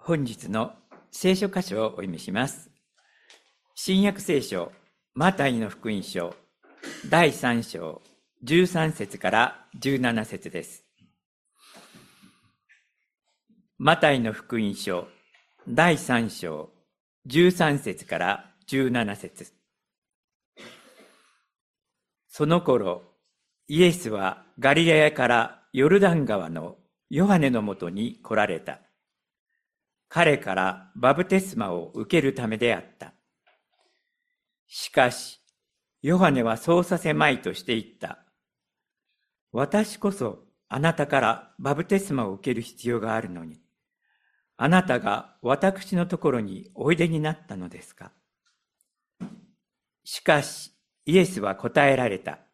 本日の聖書箇所をお読みします。新約聖書マタイの福音書第3章13節から17節です。マタイの福音書第3章13節から17節。その頃、イエスはガリラヤからヨルダン川のヨハネのもとに来られた。彼からバプテスマを受けるためであった。しかし、ヨハネはそうさせまいとして言った。私こそあなたからバプテスマを受ける必要があるのに、あなたが私のところにおいでになったのですか。しかし、イエスは答えられた。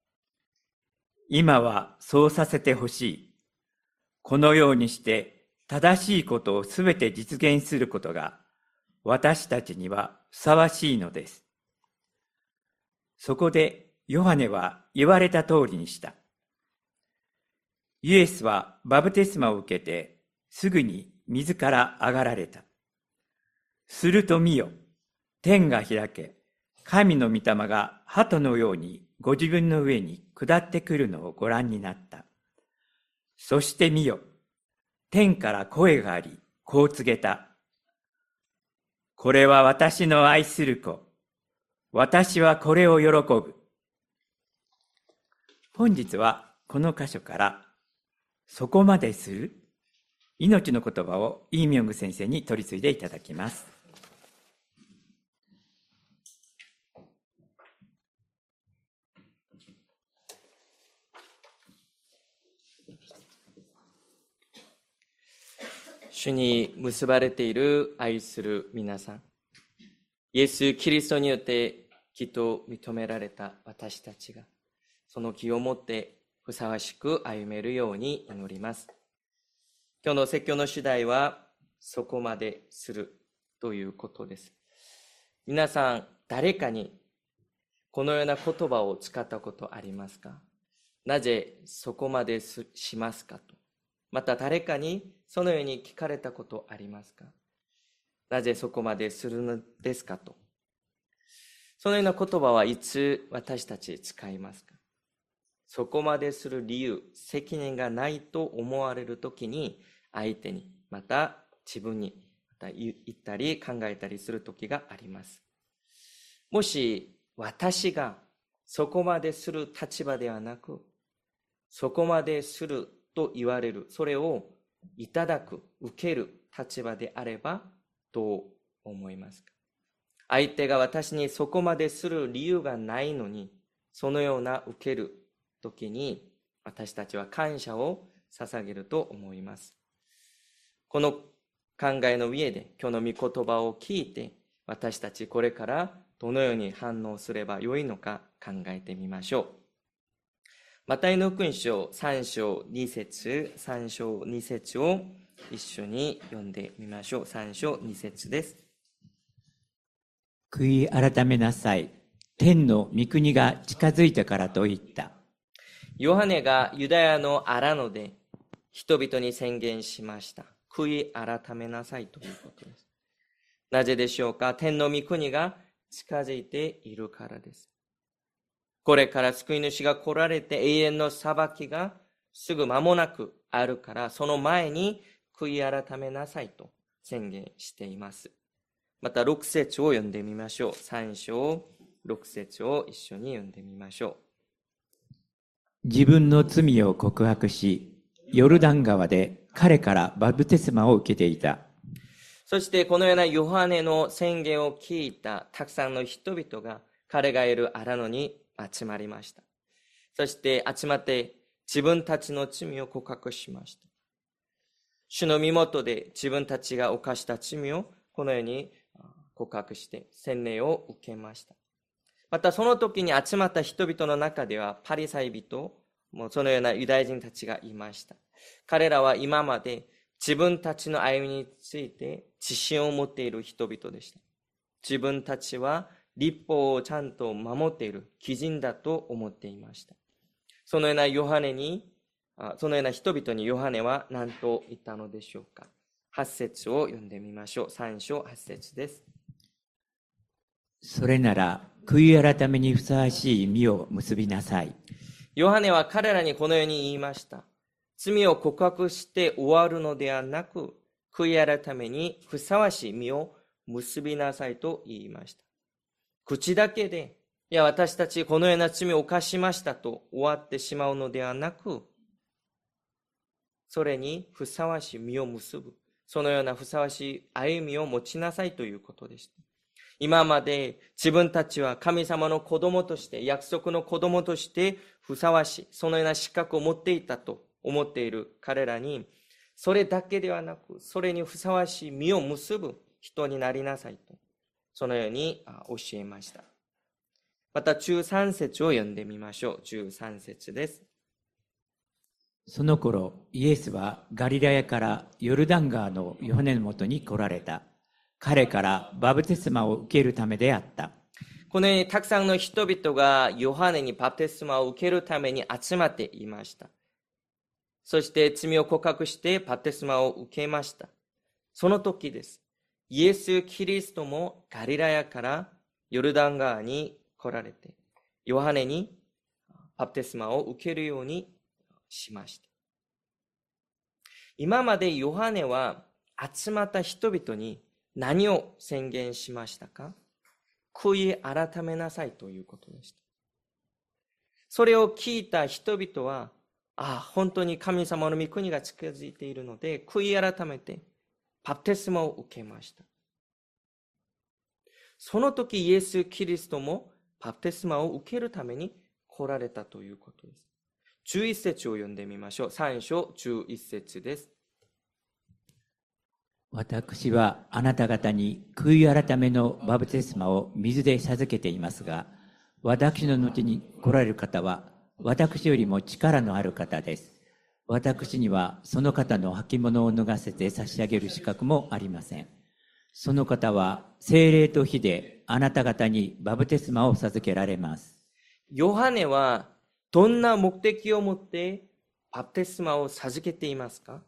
今はそうさせてほしい。このようにして正しいことをすべて実現することが私たちにはふさわしいのです。そこでヨハネは言われた通りにした。イエスはバプテスマを受けてすぐに水から上がられた。すると見よ、天が開け、神の御霊が鳩のようにご自分の上に下ってくるのをご覧になった。そして見よ、天から声があり、こう告げた。これは私の愛する子。私はこれを喜ぶ。本日はこの箇所から、そこまでする命の言葉をイ・ミョング先生に取り次いでいただきます。 主に結ばれている愛する皆さん、イエス・キリストによって義と認められた私たちが、その義をもってふさわしく歩めるように祈ります。今日の説教の主題は、そこまでするということです。皆さん、誰かにこのような言葉を使ったことありますか？なぜそこまでしますかと。また誰かにそのように聞かれたことありますか？なぜそこまでするのですかと。そのような言葉はいつ私たち使いますか？そこまでする理由、責任がないと思われるときに、相手に、また自分に、また言ったり考えたりするときがあります。もし私がそこまでする立場ではなく、そこまですると言われる、それをいただく、受ける立場であればどう思いますか？相手が私にそこまでする理由がないのに、そのような受けるときに私たちは感謝を捧げると思います。この考えの上で今日の御言葉を聞いて、私たちこれからどのように反応すればよいのか考えてみましょう。マタイの福音書3章2節3章2節を一緒に読んでみましょう。3章2節です。 悔い改めなさい。天の御国が近づいたからと言った。 ヨハネがユダヤのアラノで人々に宣言しました。悔い改めなさいということです。なぜでしょうか？天の御国が近づいているからです。これから救い主が来られて永遠の裁きがすぐ間もなくあるから、その前に悔い改めなさいと宣言しています。また6節を読んでみましょう。3章6節を一緒に読んでみましょう。 自分の罪を告白し、ヨルダン川で彼からバプテスマを受けていた。 そしてこのようなヨハネの宣言を聞いたたくさんの人々が彼がいるアラノに集まりました。そして集まって自分たちの罪を告白しました。主の身元で自分たちが犯した罪をこのように告白して洗礼を受けました。またその時に集まった人々の中ではパリサイ人もそのようなユダヤ人たちがいました。彼らは今まで自分たちの歩みについて自信を持っている人々でした。自分たちは律法をちゃんと守っている義人だと思っていました。そのような人々にヨハネは何と言ったのでしょうか。 8節を読んでみましょう。3章8節です。 それなら、悔い改めにふさわしい実を結びなさい。 ヨハネは彼らにこのように言いました。罪を告白して終わるのではなく、悔い改めにふさわしい実を結びなさいと言いました。口だけで、いや私たちこのような罪を犯しましたと終わってしまうのではなく、それにふさわしい実を結ぶ。そのようなふさわしい歩みを持ちなさいということでした。今まで自分たちは神様の子供として、約束の子供としてふさわしい、そのような資格を持っていたと思っている彼らに、それだけではなく、それにふさわしい実を結ぶ人になりなさいと、そのように教えました。また13節を読んでみましょう。13節です。 その頃、イエスはガリラヤからヨルダン川のヨハネのもとに来られた。彼からバプテスマを受けるためであった。 このようにたくさんの人々がヨハネにバプテスマを受けるために集まっていました。そして罪を告白してバプテスマを受けました。その時です。イエス・キリストもガリラヤからヨルダン川に来られて、ヨハネにバプテスマを受けるようにしました。今までヨハネは集まった人々に何を宣言しましたか？悔い改めなさいということでした。それを聞いた人々は、本当に神様の御国が近づいているので、悔い改めてバプテスマを受けました。その時イエス・キリストもバプテスマを受けるために来られたということです。11節を読んでみましょう。3章11節です。 私はあなた方に悔い改めのバプテスマを水で授けていますが、私の後に来られる方は私よりも力のある方です。私にはその方の履物を脱がせて差し上げる資格もありません。その方は聖霊と火であなた方にバプテスマを授けられます。 ヨハネはどんな目的を持ってバプテスマを授けていますか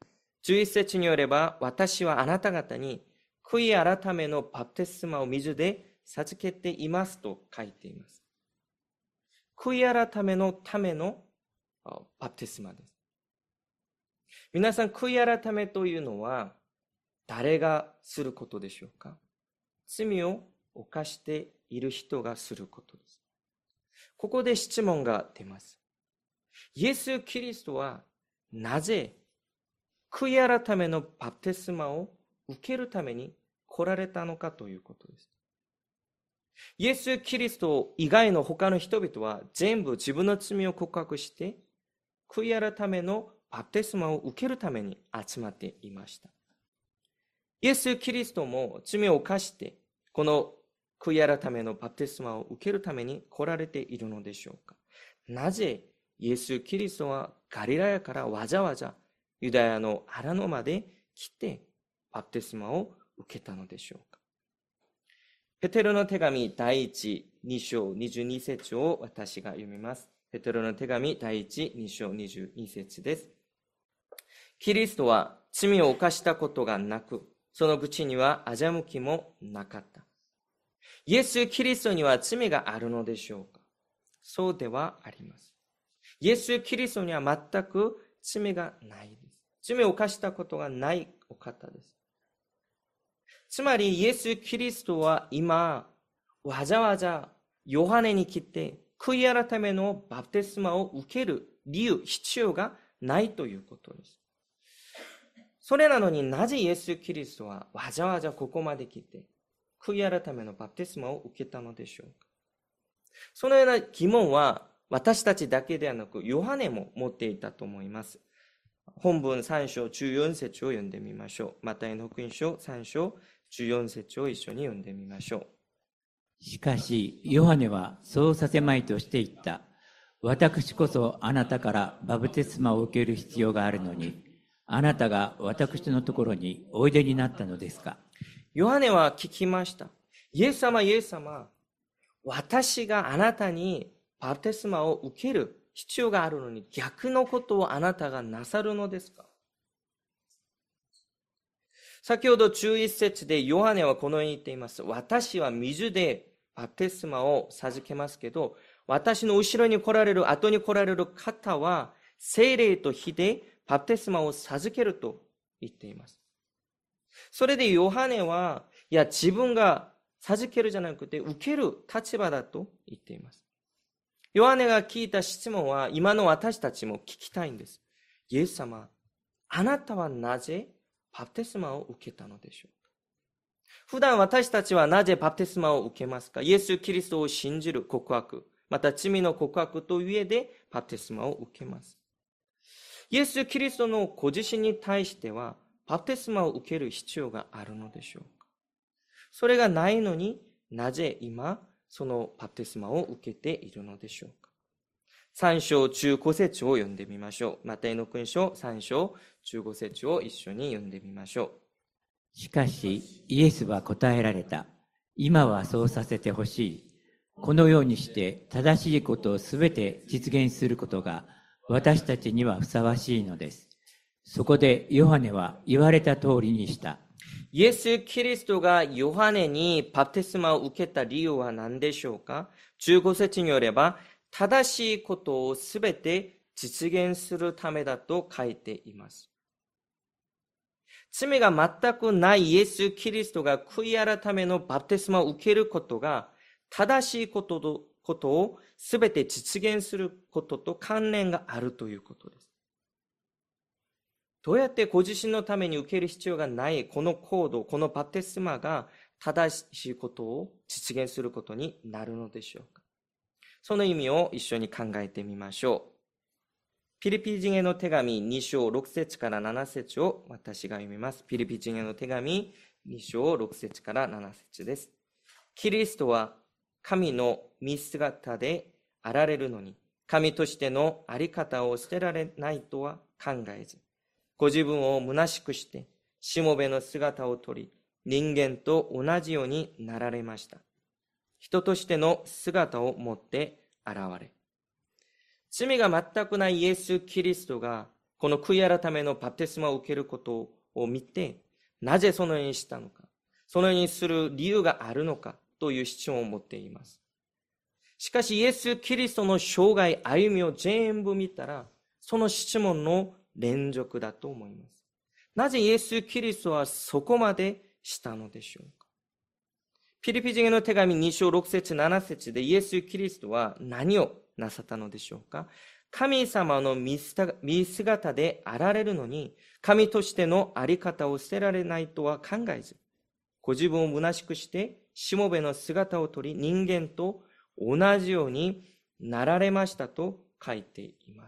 ？11節によれば、私はあなた方に悔い改めのバプテスマを水で授けていますと書いています。悔い改めのためのバプテスマです。皆さん、悔い改めというのは誰がすることでしょうか？罪を犯している人がすることです。ここで質問が出ます。イエス・キリストはなぜ悔い改めのバプテスマを受けるために来られたのかということです。イエス・キリスト以外の他の人々は全部自分の罪を告白して悔い改めのバプテスマを受けるために集まっていました。イエス・キリストも罪を犯してこの悔い改めのバプテスマを受けるために来られているのでしょうか？なぜイエス・キリストはガリラヤからわざわざユダヤの荒野まで来てバプテスマを受けたのでしょうか？ペテロの手紙第1、2章22節を私が読みます。ペテロの手紙第1、2章22節です。キリストは罪を犯したことがなく、その口には欺きもなかった。イエス・キリストには罪があるのでしょうか？そうではあります。イエス・キリストには全く罪がないです。罪を犯したことがないお方です。つまりイエス・キリストは今わざわざヨハネに来て悔い改めのバプテスマを受ける理由、必要がないということです。それなのになぜイエス・キリストはわざわざここまで来て悔い改めのバプテスマを受けたのでしょうか？そのような疑問は私たちだけではなくヨハネも持っていたと思います。本文3章14節を読んでみましょう。マタイの福音書3章14節を一緒に読んでみましょう。 しかしヨハネはそうさせまいとして言った。私こそあなたからバプテスマを受ける必要があるのに、あなたが私のところにおいでになったのですか？ ヨハネは聞きました。イエス様、イエス様、私があなたにバプテスマを受ける必要があるのに逆のことをあなたがなさるのですか？ 先ほど11節でヨハネはこのように言っています。私は水でバプテスマを授けますけど、私の後ろに来られる、後に来られる方は、聖霊と火でバプテスマを授けると言っています。それでヨハネは、いや、自分が授けるじゃなくて、受ける立場だと言っています。ヨハネが聞いた質問は、今の私たちも聞きたいんです。イエス様、あなたはなぜバプテスマを受けたのでしょうか。普段私たちはなぜバプテスマを受けますか。イエス・キリストを信じる告白、また罪の告白という上でバプテスマを受けます。イエス・キリストのご自身に対してはバプテスマを受ける必要があるのでしょうか。それがないのになぜ今そのバプテスマを受けているのでしょうか。3章15節を読んでみましょう。マタイの福音書3章15節を一緒に読んでみましょう。 しかしイエスは答えられた。今はそうさせてほしい。このようにして正しいことをすべて実現することが私たちにはふさわしいのです。そこでヨハネは言われた通りにした。 イエス・キリストがヨハネにバプテスマを受けた理由は何でしょうか。15節によれば、正しいことをすべて実現するためだと書いています。罪が全くないイエス・キリストが悔い改めのバプテスマを受けることが正しいことをすべて実現することと関連があるということです。どうやってご自身のために受ける必要がないこの行動、このバプテスマが正しいことを実現することになるのでしょうか。その意味を一緒に考えてみましょう。ピリピ人への手紙2章6節から7節を私が読みます。ピリピ人への手紙2章6節から7節です。キリストは神の見姿であられるのに、神としてのあり方を捨てられないとは考えず、ご自分を虚しくして、しもべの姿をとり、人間と同じようになられました。人としての姿を持って現れ、罪が全くないイエス・キリストがこの悔い改めのバプテスマを受けることを見て、なぜそのようにしたのか、そのようにする理由があるのかという質問を持っています。しかしイエス・キリストの生涯歩みを全部見たら、その質問の連続だと思います。なぜイエス・キリストはそこまでしたのでしょうか。ピリピ人への手紙2章6節7節でイエス・キリストは何をなさったのでしょうか。神様の見姿であられるのに、神としてのあり方を捨てられないとは考えず、ご自分を虚しくしてしもべの姿をとり、人間と同じようになられましたと書いています。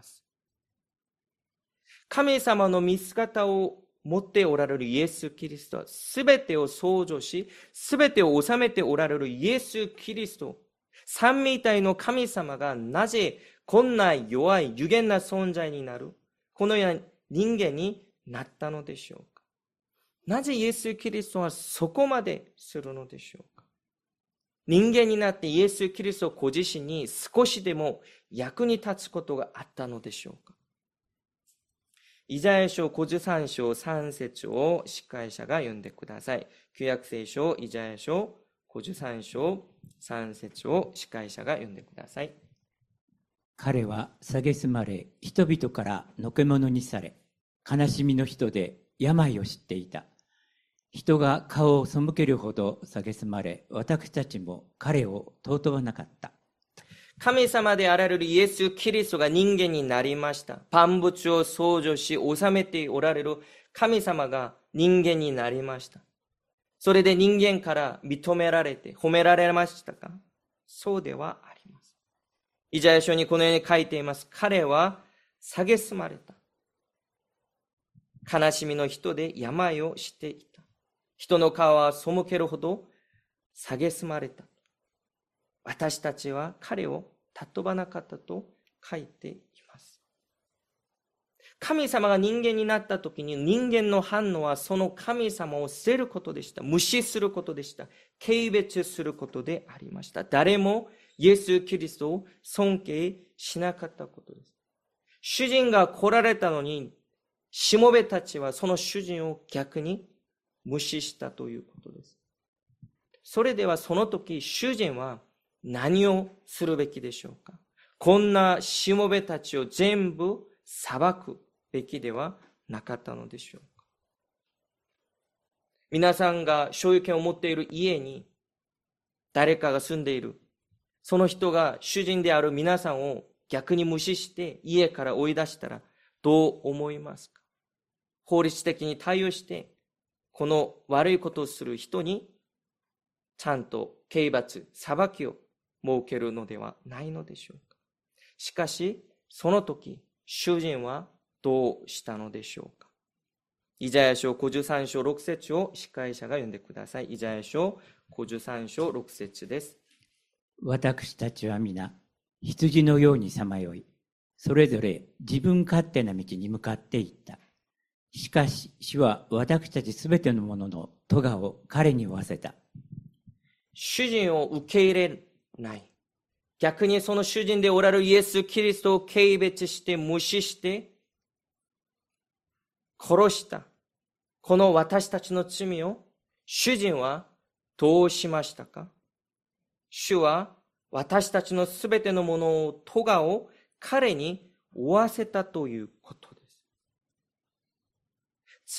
神様の見姿を持っておられるイエス・キリストは、すべてを創造し、すべてを治めておられるイエス・キリスト、三位一体の神様がなぜこんな弱い有限な存在になる、このような人間になったのでしょうか。なぜイエス・キリストはそこまでするのでしょうか。人間になってイエス・キリストご自身に少しでも役に立つことがあったのでしょうか。イザヤ書53章3節を司会者が読んでください。旧約聖書イザヤ書53章3節を司会者が読んでください。 彼は蔑まれ、人々からのけ者にされ、悲しみの人で病を知っていた。人が顔を背けるほど蔑まれ、私たちも彼を尊ばなかった。 神様であられるイエス・キリストが人間になりました。万物を創造し治めておられる神様が人間になりました。それで人間から認められて褒められましたか。そうではありません。イザヤ書にこのように書いています。彼は蔑まれた。悲しみの人で病をしていた。人の顔は背けるほど蔑まれた。私たちは彼を尊ばなかったと書いています。神様が人間になった時に人間の反応はその神様を捨てることでした。無視することでした。軽蔑することでありました。誰もイエス・キリストを尊敬しなかったことです。主人が来られたのに、しもべたちはその主人を逆に無視したということです。それではその時、主人は何をするべきでしょうか。こんなしもべたちを全部裁くべきではなかったのでしょうか。皆さんが所有権を持っている家に誰かが住んでいる。その人が主人である皆さんを逆に無視して家から追い出したらどう思いますか。法律的に対応してこの悪いことをする人にちゃんと刑罰、裁きを設けるのではないのでしょうか。しかしその時主人はどうしたのでしょうか。イザヤ書53章6節を司会者が読んでください。イザヤ書53章6節です。 私たちは皆羊のようにさまよい、それぞれ自分勝手な道に向かっていった。しかし主は私たちすべてのものの咎を彼に負わせた。 主人を受け入れない。逆にその主人でおられるイエス・キリストを軽蔑して無視して殺したこの私たちの罪を主人はどうしましたか。主は私たちのすべてのものを咎を彼に負わせたということです。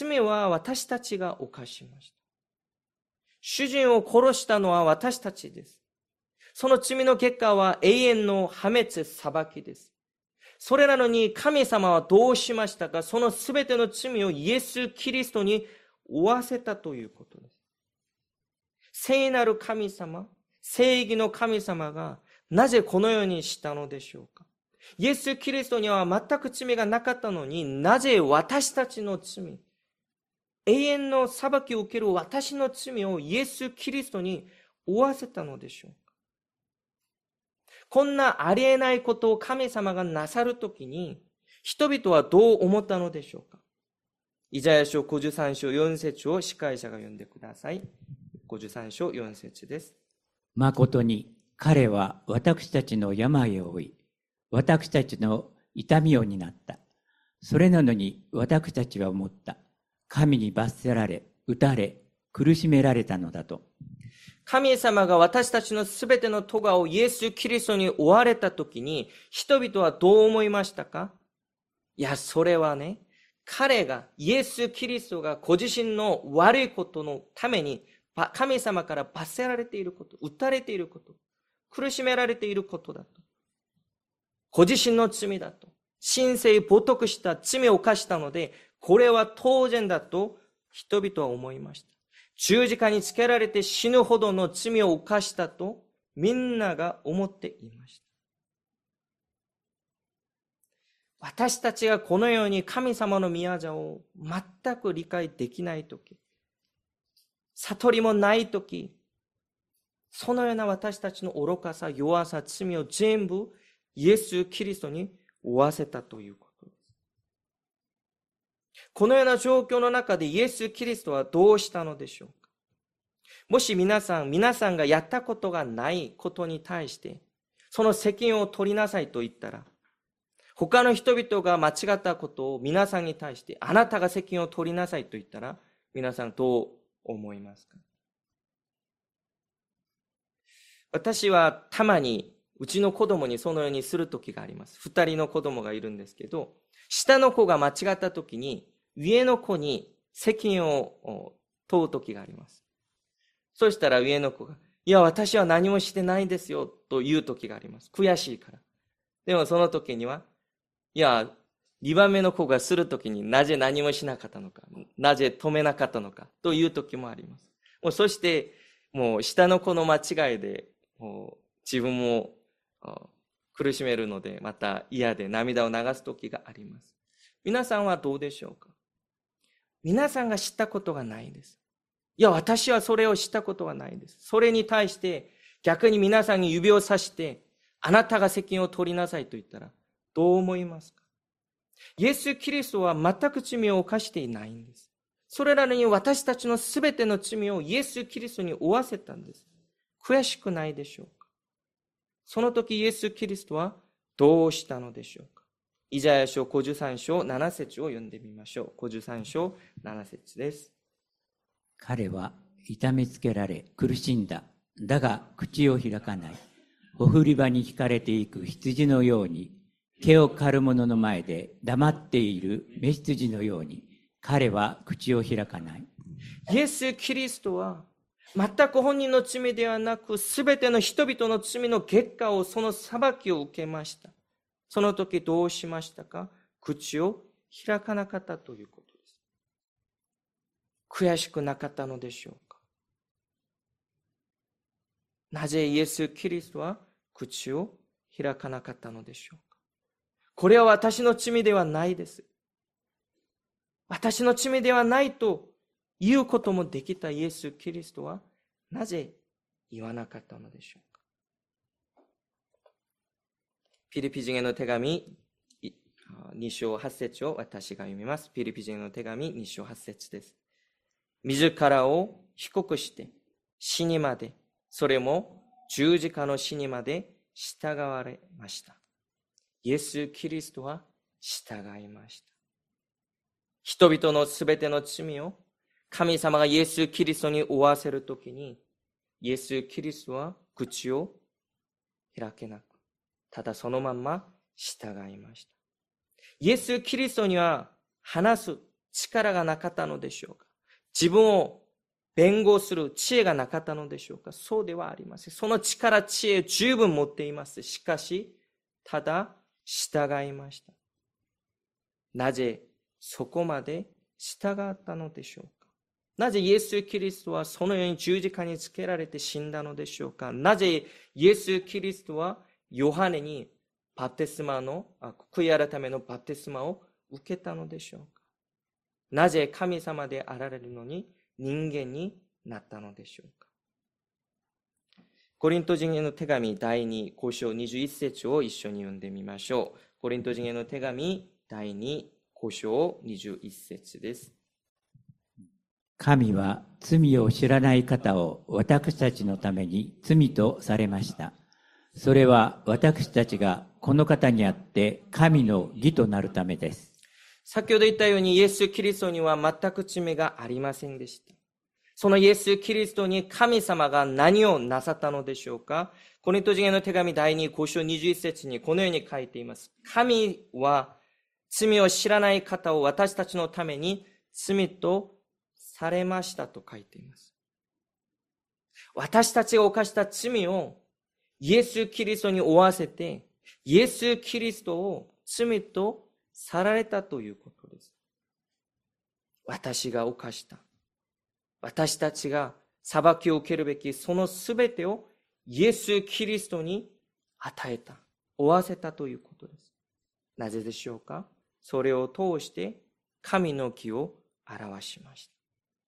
罪は私たちが犯しました。主人を殺したのは私たちです。その罪の結果は永遠の破滅裁きです。それなのに神様はどうしましたか。そのすべての罪をイエス・キリストに負わせたということです。聖なる神様、正義の神様がなぜこのようにしたのでしょうか。イエス・キリストには全く罪がなかったのに、なぜ私たちの罪、永遠の裁きを受ける私の罪をイエス・キリストに負わせたのでしょうか。こんなありえないことを神様がなさるときに、人々はどう思ったのでしょうか。イザヤ書53章4節を司会者が読んでください。53章4節です。 まことに彼は私たちの病を負い、私たちの痛みを担った。それなのに私たちは思った。神に罰せられ、打たれ、苦しめられたのだと。 神様が私たちのすべての咎をイエス・キリストに追われたときに、人々はどう思いましたか。いや、それはね、彼が、イエス・キリストがご自身の悪いことのために、神様から罰せられていること、打たれていること、苦しめられていることだと。ご自身の罪だと。神聖冒涜した罪を犯したので、これは当然だと人々は思いました。十字架につけられて死ぬほどの罪を犯したとみんなが思っていました。私たちがこのように神様の宮座を全く理解できないとき、悟りもないとき、そのような私たちの愚かさ、弱さ、罪を全部イエス・キリストに負わせたということです。このような状況の中でイエス・キリストはどうしたのでしょうか。もし皆さんがやったことがないことに対してその責任を取りなさいと言ったら、他の人々が間違ったことを皆さんに対してあなたが責任を取りなさいと言ったら、皆さんどう思いますか。私はたまにうちの子供にそのようにする時があります。2人の子供がいるんですけど、下の子が間違った時に上の子に責任を問う時があります。そしたら上の子が、いや私は何もしてないですよという時があります。悔しいから。でもその時には、いや2番目の子がする時になぜ何もしなかったのか、なぜ止めなかったのかという時もあります。もうそしてもう下の子の間違いでもう自分も苦しめるので、また嫌で涙を流す時があります。皆さんはどうでしょうか。皆さんが知ったことがないです。いや私はそれを知ったことはないです。それに対して逆に皆さんに指をさしてあなたが責任を取りなさいと言ったらどう思いますか。イエス・キリストは全く罪を犯していないんです。それらに私たちのすべての罪をイエス・キリストに負わせたんです。悔しくないでしょうか。その時イエス・キリストはどうしたのでしょうか。イザヤ書53章7節を読んでみましょう。53章7節です。 彼は痛めつけられ苦しんだ。だが口を開かない。ほふり場に引かれていく羊のように、毛を刈る者の前で黙っている雌羊のように、彼は口を開かない。 イエス・キリストは全く本人の罪ではなく、すべての人々の罪の結果を、その裁きを受けました。その時どうしましたか？口を開かなかったということです。悔しくなかったのでしょうか？なぜイエス・キリストは口を開かなかったのでしょうか？これは私の罪ではないです。私の罪ではないと言うこともできたイエス・キリストはなぜ言わなかったのでしょうか？ピリピ人への手紙2章8節を私が読みます。ピリピ人への手紙2章8節です。自らを低くして死にまで、それも十字架の死にまで従われました。イエス・キリストは従いました。人々のすべての罪を神様がイエス・キリストに負わせるときに、イエス・キリストは口を開けなく、ただそのまんま従いました。イエス・キリストには話す力がなかったのでしょうか？自分を弁護する知恵がなかったのでしょうか？そうではありません。その力、知恵十分持っています。しかし、ただ従いました。なぜそこまで従ったのでしょうか？なぜイエス・キリストはそのように十字架につけられて死んだのでしょうか？なぜイエス・キリストはヨハネに悔い改めのバプテスマを受けたのでしょうか？なぜ神様であられるのに人間になったのでしょうか？コリント人への手紙第2、5章21節を一緒に読んでみましょう。コリント人への手紙第2、5章21節です。 神は罪を知らない方を私たちのために罪とされました。それは私たちがこの方にあって神の義となるためです。 先ほど言ったようにイエス・キリストには全く罪がありませんでした。そのイエス・キリストに神様が何をなさったのでしょうか？コリント人への手紙第2、5章21節にこのように書いています。神は罪を知らない方を私たちのために罪とされましたと書いています。私たちが犯した罪をイエス・キリストに負わせて、イエス・キリストを罪とさられたということです。私が犯した、私たちが裁きを受けるべきそのすべてをイエス・キリストに与えた、負わせたということです。なぜでしょうか？それを通して神の義を表しました。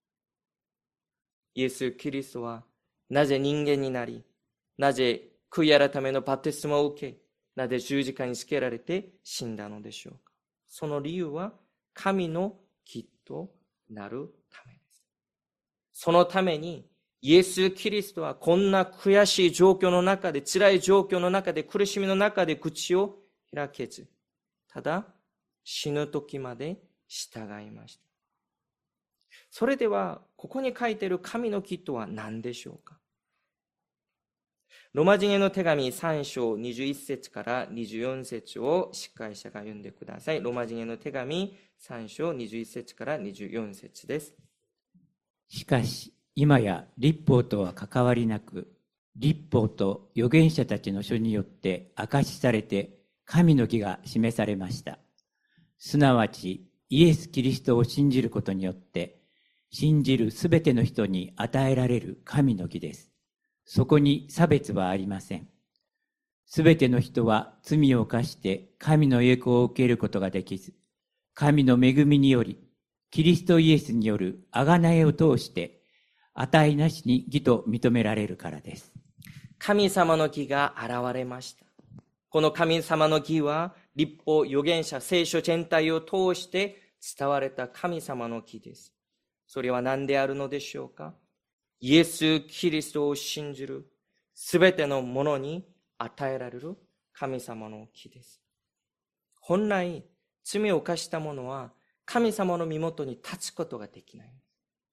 イエス・キリストはなぜ人間になり、なぜ悔い改めのバプテスマを受け、なぜ十字架につけられて死んだのでしょうか？その理由は神の義となるためです。そのためにイエス・キリストはこんな悔しい状況の中で、辛い状況の中で、苦しみの中で口を開けず、ただ死ぬ時まで従いました。それではここに書いている神の義とは何でしょうか？ローマ人への手紙3章21節から24節を司会者が読んでください。ローマ人への手紙3章21節から24節です。 しかし今や律法とは関わりなく、律法と預言者たちの書によって証しされて神の義が示されました。すなわちイエス・キリストを信じることによって信じるすべての人に与えられる神の義です。そこに差別はありません。すべての人は罪を犯して神の栄光を受けることができず、神の恵みによりキリストイエスによる贖いを通して値なしに義と認められるからです。 神様の義が現れました。この神様の義は律法、預言者、聖書全体を通して伝われた神様の義です。それは何であるのでしょうか？イエス・キリストを信じるすべてのものに与えられる神様の義です。本来、罪を犯した者は神様の身元に立つことができない。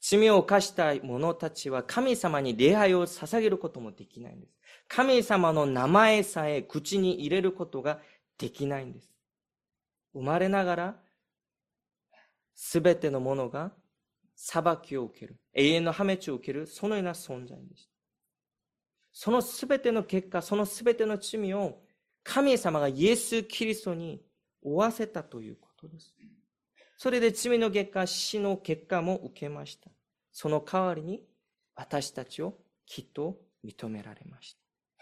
罪を犯した者たちは神様に礼拝を捧げることもできないんです。神様の名前さえ口に入れることができないんです。生まれながらすべてのものが裁きを受ける、永遠の破滅を受ける、そのような存在でした。そのすべての結果、そのすべての罪を神様がイエス・キリストに負わせたということです。それで罪の結果、死の結果も受けました。その代わりに私たちをきっと認められました。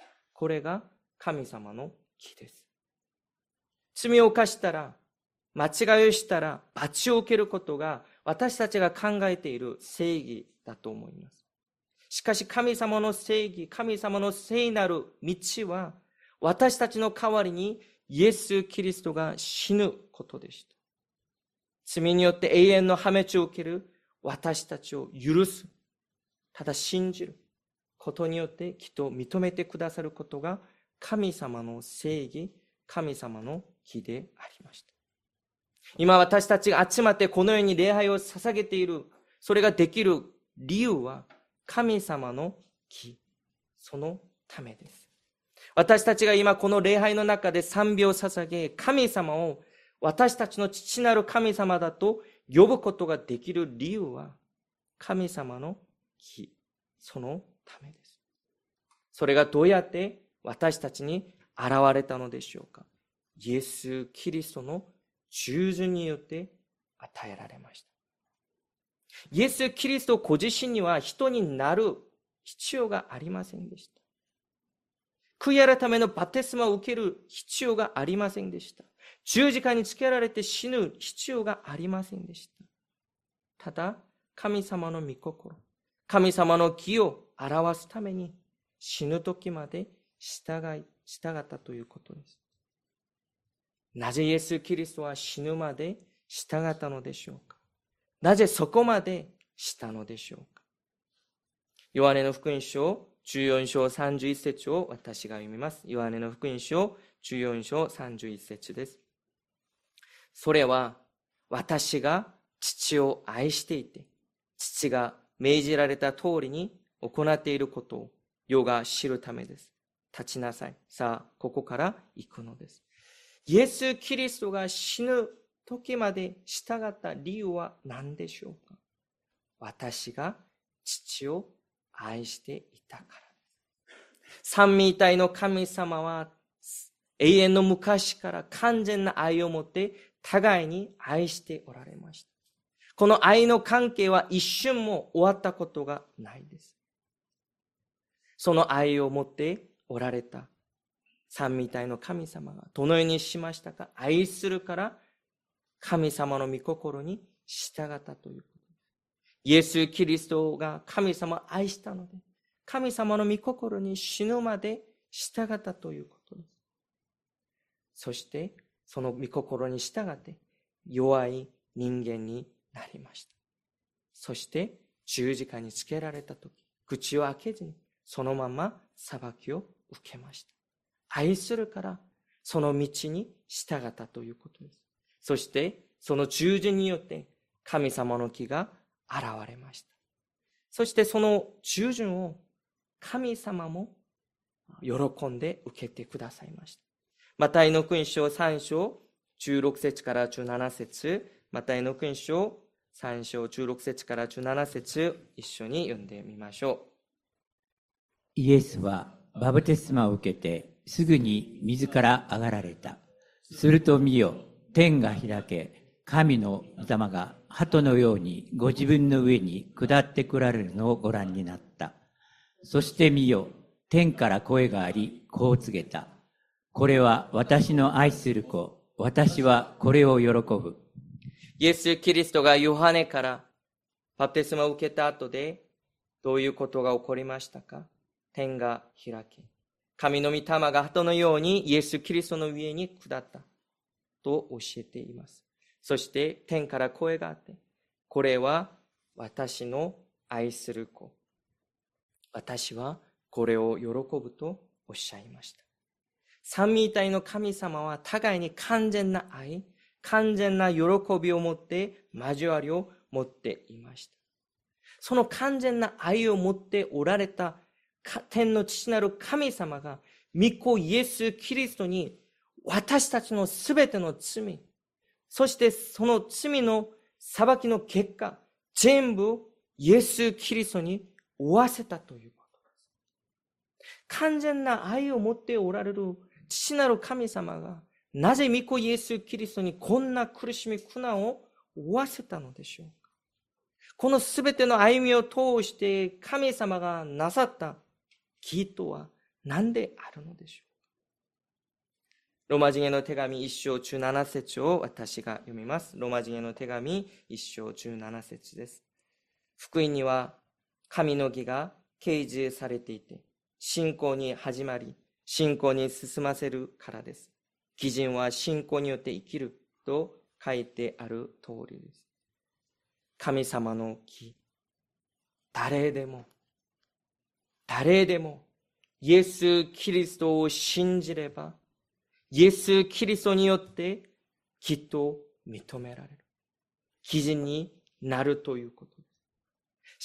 これが神様の義です。罪を犯したら、間違いをしたら罰を受けることが私たちが考えている正義だと思います。しかし神様の正義、神様の聖なる道は私たちの代わりにイエス・キリストが死ぬことでした。罪によって永遠の破滅を受ける私たちを許す、ただ信じることによってきっと認めてくださることが神様の正義、神様の義でありました。今私たちが集まってこのように礼拝を捧げている、それができる理由は神様の義、そのためです。私たちが今この礼拝の中で賛美を捧げ、神様を私たちの父なる神様だと呼ぶことができる理由は神様の義、そのためです。それがどうやって私たちに現れたのでしょうか。イエス・キリストの従順によって与えられました。イエス・キリストご自身には人になる必要がありませんでした。悔い改めのバプテスマを受ける必要がありませんでした。十字架につけられて死ぬ必要がありませんでした。ただ、神様の御心、神様の義を表すために死ぬ時まで従ったということです。なぜイエス・キリストは死ぬまで従ったのでしょうか。なぜそこまでしたのでしょうか。ヨハネの福音書14章31節を私が読みます。ヨハネの福音書14章31節です。それは私が父を愛していて、父が命じられた通りに行っていることを世が知るためです。立ちなさい。さあ、ここから行くのです。イエス・キリストが死ぬ時まで従った理由は何でしょうか。私が父を愛していたからです。三位一体の神様は永遠の昔から完全な愛を持って互いに愛しておられました。この愛の関係は一瞬も終わったことがないです。その愛を持っておられた三位一体の神様がどのようにしましたか。愛するから神様の御心に従ったということです。イエス・キリストが神様を愛したので、神様の御心に死ぬまで従ったということです。そしてその御心に従って弱い人間になりました。そして十字架につけられたとき、口を開けずにそのまま裁きを受けました。愛するからその道に従ったということです。そしてその従順によって神様の義が現れました。そしてその従順を神様も喜んで受けてくださいました。マタイの福音書3章16節から17節、マタイの福音書3章16節から17節、一緒に読んでみましょう。 イエスはバプテスマを受けてすぐに水から上がられた。すると見よ、天が開け、神の御霊が鳩のようにご自分の上に下って来られるのをご覧になった。そして見よ、天から声があり、こう告げた。これは私の愛する子、私はこれを喜ぶ。 イエス・キリストがヨハネからバプテスマを受けた後でどういうことが起こりましたか。天が開け、神の御霊が鳩のようにイエス・キリストの上に下ったと教えています。そして天から声があって、これは私の愛する子、私はこれを喜ぶとおっしゃいました。三位一体の神様は互いに完全な愛、完全な喜びを持って交わりを持っていました。 その完全な愛を持っておられた天の父なる神様が、御子イエス・キリストに私たちのすべての罪、そしてその罪の裁きの結果、全部イエス・キリストに負わせたということです。完全な愛を持っておられる父なる神様が、なぜ御子イエス・キリストにこんな苦しみ苦難を負わせたのでしょうか。このすべての歩みを通して神様がなさった義とは何であるのでしょうか。ローマ人への手紙1章17節を私が読みます。ローマ人への手紙1章17節です。福音には神の義が掲示されていて、信仰に始まり、信仰に進ませるからです。義人は信仰によって生きると書いてある通りです。神様の義、誰でもイエス・キリストを信じれば、イエス・キリストによってきっと認められる。義人になるということです。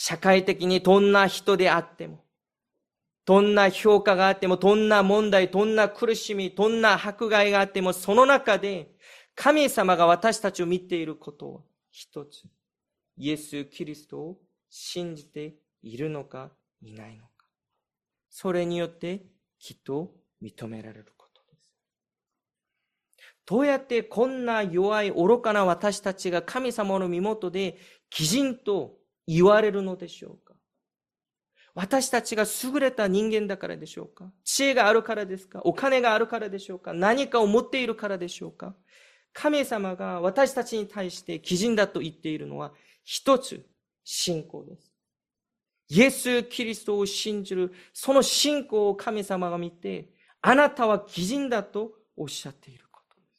社会的にどんな人であっても、どんな評価があっても、どんな問題、どんな苦しみ、どんな迫害があっても、その中で神様が私たちを見ていることは一つ。イエス・キリストを信じているのかいないのか。それによってきっと認められることです。どうやってこんな弱い愚かな私たちが神様の身元で義人と言われるのでしょうか。私たちが優れた人間だからでしょうか。知恵があるからですか。お金があるからでしょうか。何かを持っているからでしょうか。神様が私たちに対して義人だと言っているのは一つ、信仰です。イエス・キリストを信じる、その信仰を神様が見て、あなたは義人だとおっしゃっていることです。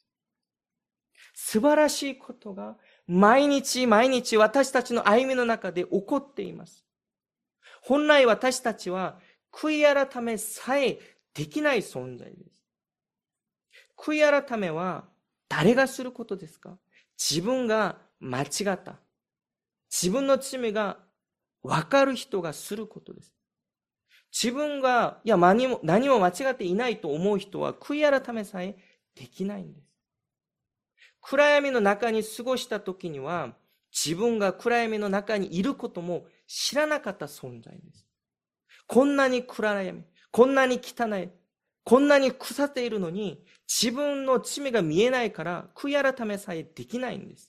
素晴らしいことが毎日毎日私たちの歩みの中で起こっています。本来私たちは悔い改めさえできない存在です。悔い改めは誰がすることですか？自分が間違った。自分の罪が分かる人がすることです。自分が何も間違っていないと思う人は悔い改めさえできないんです。暗闇の中に過ごした時には自分が暗闇の中にいることも知らなかった存在です。こんなに暗闇、こんなに汚い、こんなに腐っているのに自分の罪が見えないから悔い改めさえできないんです。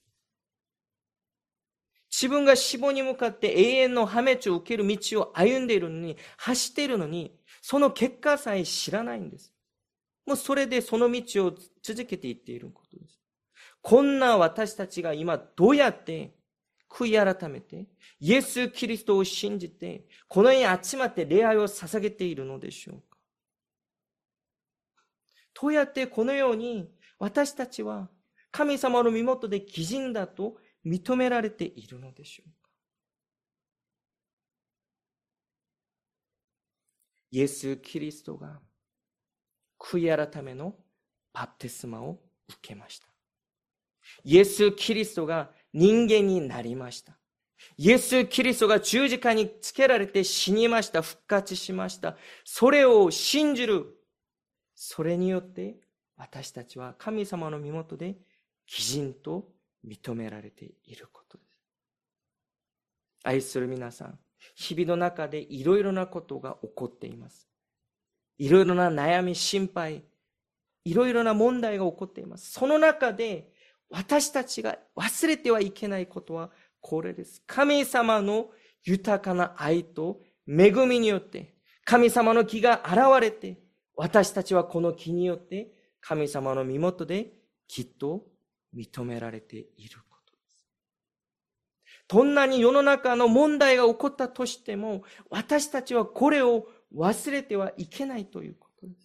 自分が死亡に向かって永遠の破滅を受ける道を歩んでいるのに、走っているのに、その結果さえ知らないんです。もうそれでその道を続けていっていることです。こんな私たちが今どうやって悔い改めて、イエス・キリストを信じて、この世に集まって礼拝を捧げているのでしょうか。どうやってこのように私たちは神様の身元で義人だと認められているのでしょうか。イエス・キリストが悔い改めのバプテスマを受けました。イエス・キリストが人間になりました。イエス・キリストが十字架につけられて死にました。復活しました。それを信じる。それによって私たちは神様の身元で義人と認められていることです。愛する皆さん、日々の中でいろいろなことが起こっています。いろいろな悩み、心配、いろいろな問題が起こっています。その中で私たちが忘れてはいけないことはこれです。神様の豊かな愛と恵みによって神様の義が現れて、私たちはこの義によって神様の身元できっと認められていることです。どんなに世の中の問題が起こったとしても、私たちはこれを忘れてはいけないということです。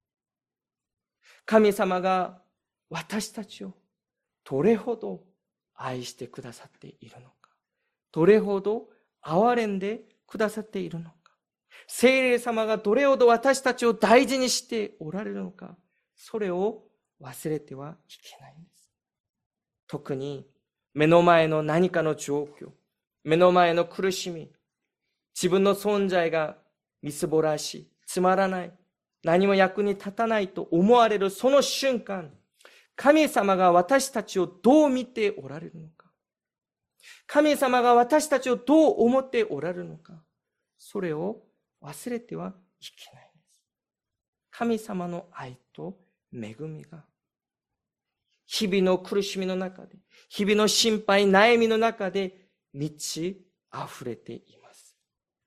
神様が私たちをどれほど愛してくださっているのか、どれほど憐れんでくださっているのか、聖霊様がどれほど私たちを大事にしておられるのか、それを忘れてはいけないんです。特に目の前の何かの状況、 目の前の苦しみ、自分の存在がみすぼらしい、つまらない、何も役に立たないと思われるその瞬間、神様が私たちをどう見ておられるのか、神様が私たちをどう思っておられるのか、それを忘れてはいけないんです。神様の愛と恵みが日々の苦しみの中で、日々の心配、悩みの中で満ち溢れています。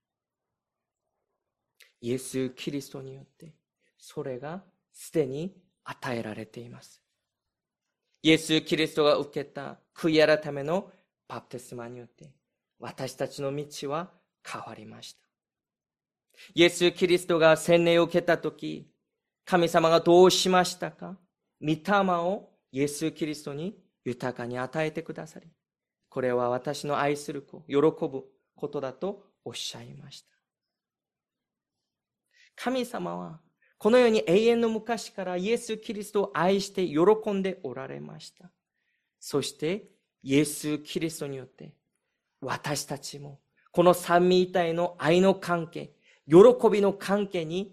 イエス・キリストによってそれがすでに与えられています。イエス・キリストが受けた悔い改めのバプテスマによって私たちの道は変わりました。イエス・キリストが洗礼を受けたとき、神様がどうしましたか？御霊をイエス・キリストに豊かに与えてくださり、これは私の愛する子、喜ぶことだとおっしゃいました。神様はこのように永遠の昔からイエス・キリストを愛して喜んでおられました。そしてイエス・キリストによって私たちもこの三位一体の愛の関係、喜びの関係に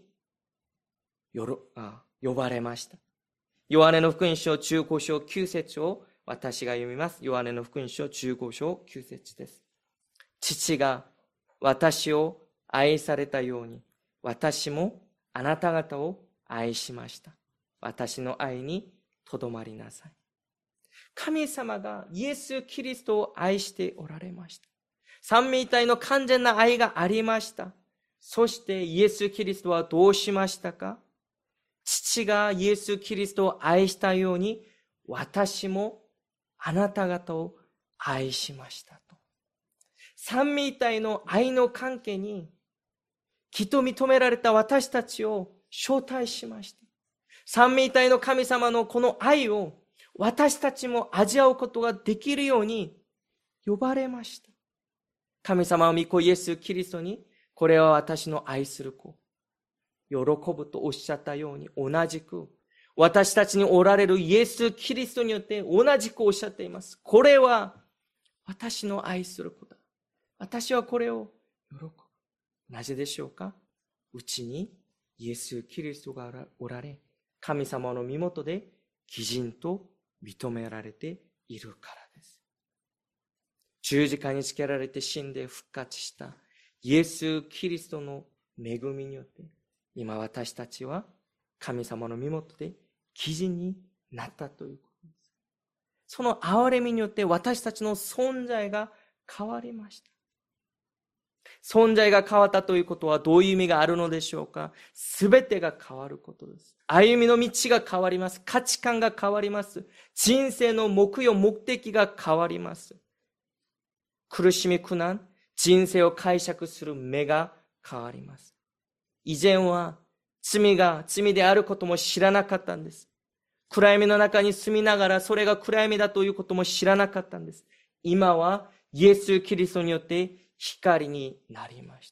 呼ばれました。ヨハネの福音書15章9節を私が読みます。ヨハネの福音書15章9節です。父が私を愛されたように、私もあなた方を愛しました。私の愛にとどまりなさい。神様がイエス・キリストを愛しておられました。三位一体の完全な愛がありました。そしてイエス・キリストはどうしましたか？父がイエス・キリストを愛したように、私もあなた方を愛しましたと。三位一体の愛の関係に、義と認められた私たちを招待しました。三位一体の神様のこの愛を私たちも味わうことができるように呼ばれました。神様は御子イエス・キリストに、これは私の愛する子、喜ぶとおっしゃったように、同じく私たちにおられるイエス・キリストによって同じくおっしゃっています。これは私の愛する子だ。私はこれを喜ぶ。なぜでしょうか？うちにイエス・キリストがおられ、神様の身元で義人と認められているからです。十字架につけられて死んで復活したイエス・キリストの恵みによって、今私たちは神様の身元で義人になったということです。その憐れみによって私たちの存在が変わりました。存在が変わったということはどういう意味があるのでしょうか？すべてが変わることです。歩みの道が変わります。価値観が変わります。人生の目標、目的が変わります。苦しみ、苦難、人生を解釈する目が変わります。以前は罪が罪であることも知らなかったんです。暗闇の中に住みながらそれが暗闇だということも知らなかったんです。今はイエス・キリストによって光になりました。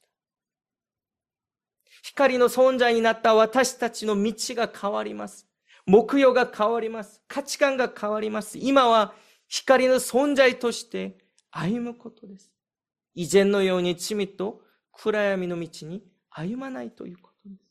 光の存在になった私たちの道が変わります。目標が変わります。価値観が変わります。今は光の存在として歩むことです。以前のように罪と暗闇の道に歩まないということです。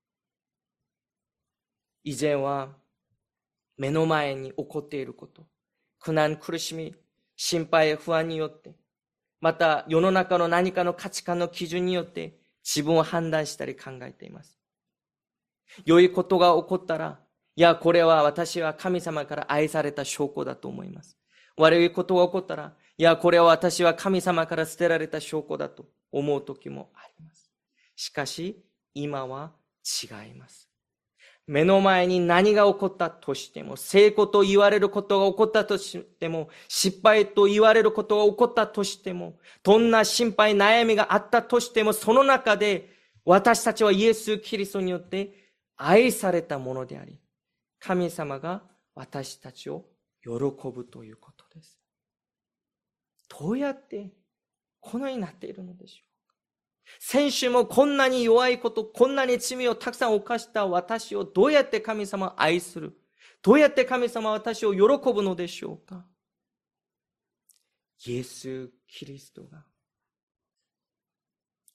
以前は目の前に起こっていること、苦難、苦しみ、心配、不安によって、また世の中の何かの価値観の基準によって自分を判断したり考えています。良いことが起こったら、いや、これは私は神様から愛された証拠だと思います。悪いことが起こったら、いや、これは私は神様から捨てられた証拠だと思う時もあります。しかし、今は違います。目の前に何が起こったとしても、成功と言われることが起こったとしても、失敗と言われることが起こったとしても、どんな心配悩みがあったとしても、その中で私たちはイエス・キリストによって愛されたものであり、神様が私たちを喜ぶということです。どうやってこのようになっているのでしょうか？先週もこんなに弱いこと、こんなに罪をたくさん犯した私をどうやって神様を愛する？どうやって神様は私を喜ぶのでしょうか？イエス・キリストが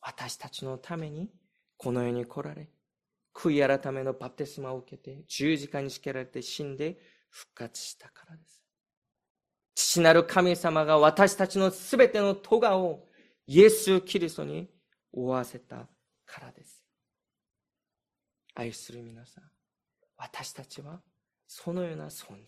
私たちのためにこの世に来られ、悔い改めのバプテスマを受けて、十字架につけられて死んで復活したからです。父なる神様が私たちのすべての咎をイエス・キリストに負わせたからです。愛する皆さん、私たちはそのような存在です。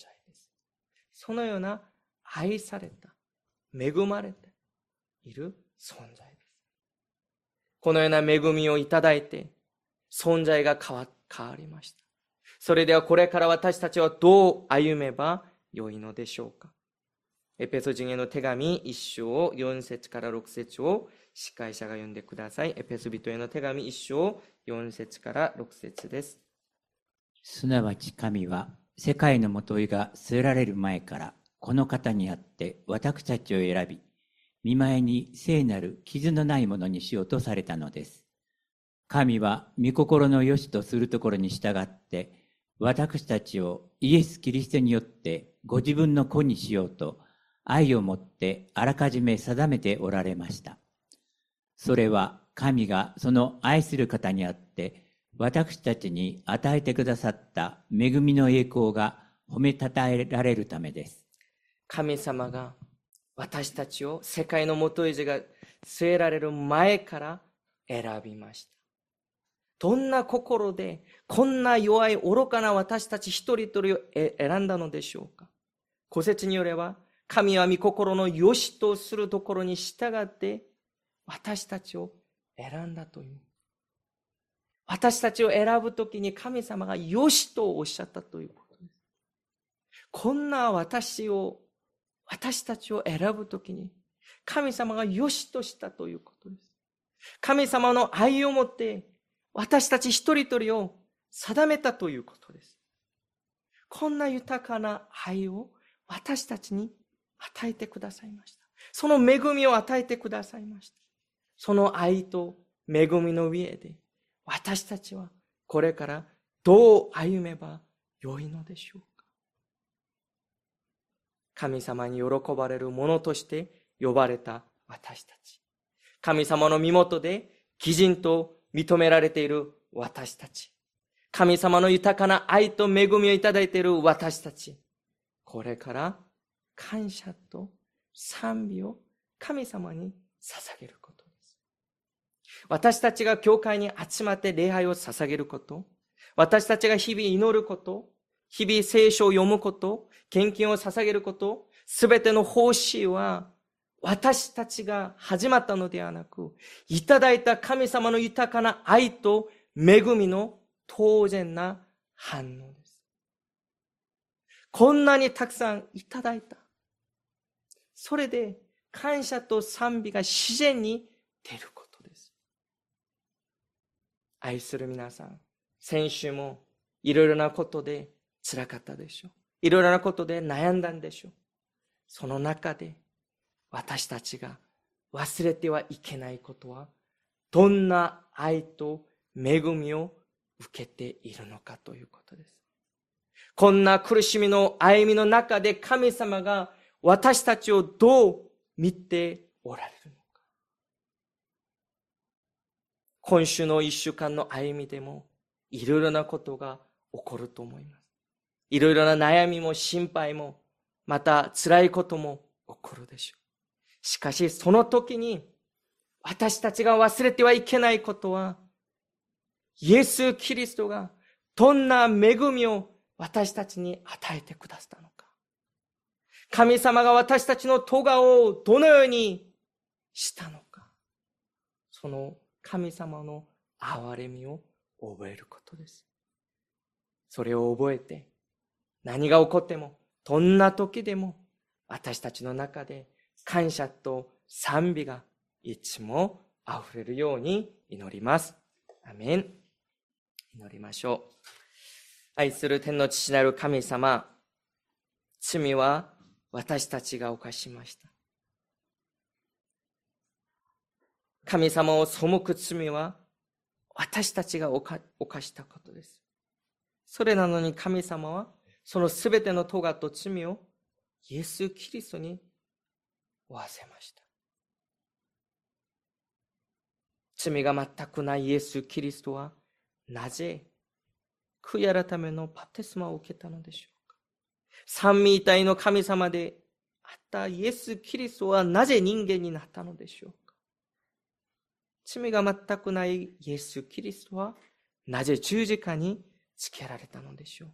そのような愛された、恵まれている存在です。このような恵みをいただいて、存在が変わりました。それではこれから私たちはどう歩めばよいのでしょうか。エペソ人への手紙1章4節から6節を司会者が読んでください。エペソ人への手紙1章4節から6節です。 すなわち神は世界のもといが据えられる前からこの方にあって私たちを選び、見舞いに聖なる傷のないものにしようとされたのです。神は御心の良しとするところに従って私たちをイエス・キリストによってご自分の子にしようと愛をもってあらかじめ定めておられました。それは神がその愛する方にあって私たちに与えてくださった恵みの栄光が褒めたたえられるためです。 神様が私たちを世界のもといじが据えられる前から選びました。どんな心でこんな弱い愚かな私たち一人一人を選んだのでしょうか。古説によれば、神は御心の良しとするところに従って私たちを選んだという。私たちを選ぶときに神様が良しとおっしゃったということです。こんな私たちを選ぶときに神様が良しとしたということです。神様の愛をもって私たち一人一人を定めたということです。こんな豊かな愛を私たちに与えてくださいました。その恵みを与えてくださいました。その愛と恵みの上で私たちはこれからどう歩めばよいのでしょうか。神様に喜ばれる者として呼ばれた私たち。神様の身元で義人と認められている私たち。神様の豊かな愛と恵みをいただいている私たち。これから感謝と賛美を神様に捧げることです。私たちが教会に集まって礼拝を捧げること、私たちが日々祈ること、日々聖書を読むこと、献金を捧げること、すべての奉仕は私たちが始まったのではなく、いただいた神様の豊かな愛と恵みの当然な反応です。こんなにたくさんいただいた。それで感謝と賛美が自然に出ることです。愛する皆さん、先週もいろいろなことで辛かったでしょう。いろいろなことで悩んだんでしょう。その中で私たちが忘れてはいけないことは、どんな愛と恵みを受けているのかということです。こんな苦しみの歩みの中で神様が私たちをどう見ておられるのか。今週の一週間の歩みでもいろいろなことが起こると思います。いろいろな悩みも心配も、また辛いことも起こるでしょう。しかしその時に私たちが忘れてはいけないことは、イエス・キリストがどんな恵みを私たちに与えてくださったのか。神様が私たちの咎をどのようにしたのか。その神様の憐れみを覚えることです。それを覚えて、何が起こっても、どんな時でも私たちの中で感謝と賛美がいつもあふれるように祈ります。アメン。祈りましょう。愛する天の父なる神様、罪は私たちが犯しました。神様を背く罪は私たちが犯したことです。それなのに神様はそのすべての咎と罪をイエス・キリストに負わせました。 罪が全くないイエス・キリストはなぜ悔い改めのバプテスマを受けたのでしょうか。三位一体の神様であったイエス・キリストはなぜ人間になったのでしょうか。罪が全くないイエス・キリストはなぜ十字架につけられたのでしょうか。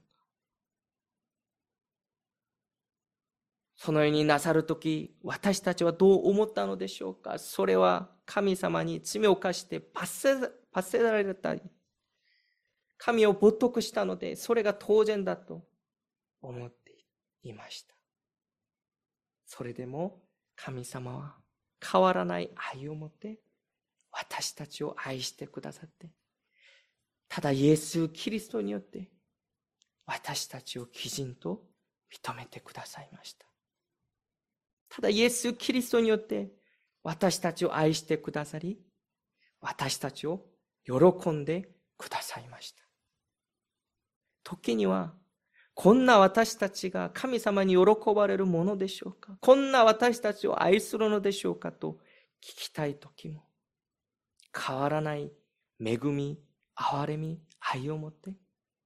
そのようになさるとき、私たちはどう思ったのでしょうか。それは神様に罪を犯して罰せられたり、神を冒涜したので、それが当然だと思っていました。それでも神様は変わらない愛を持って私たちを愛してくださって、ただイエス・キリストによって私たちをきちんと認めてくださいました。ただイエス・キリストによって私たちを愛してくださり、私たちを喜んでくださいました。時には、こんな私たちが神様に喜ばれるものでしょうか。こんな私たちを愛するのでしょうかと聞きたい時も、変わらない恵み、憐れみ、愛を持って、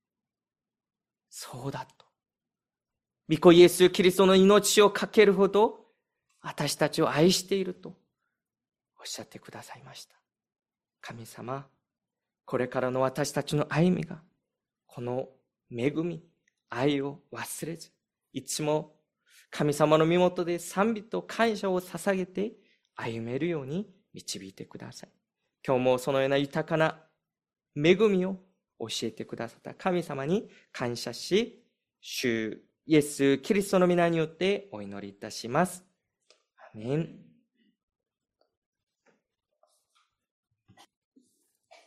そうだと。御子イエス・キリストの命をかけるほど、私たちを愛しているとおっしゃってくださいました。神様、これからの私たちの歩みが、この恵み、愛を忘れず、いつも神様の身元で賛美と感謝を捧げて歩めるように導いてください。今日もそのような豊かな恵みを教えてくださった神様に感謝し、主イエス・キリストの皆によってお祈りいたします。アメン。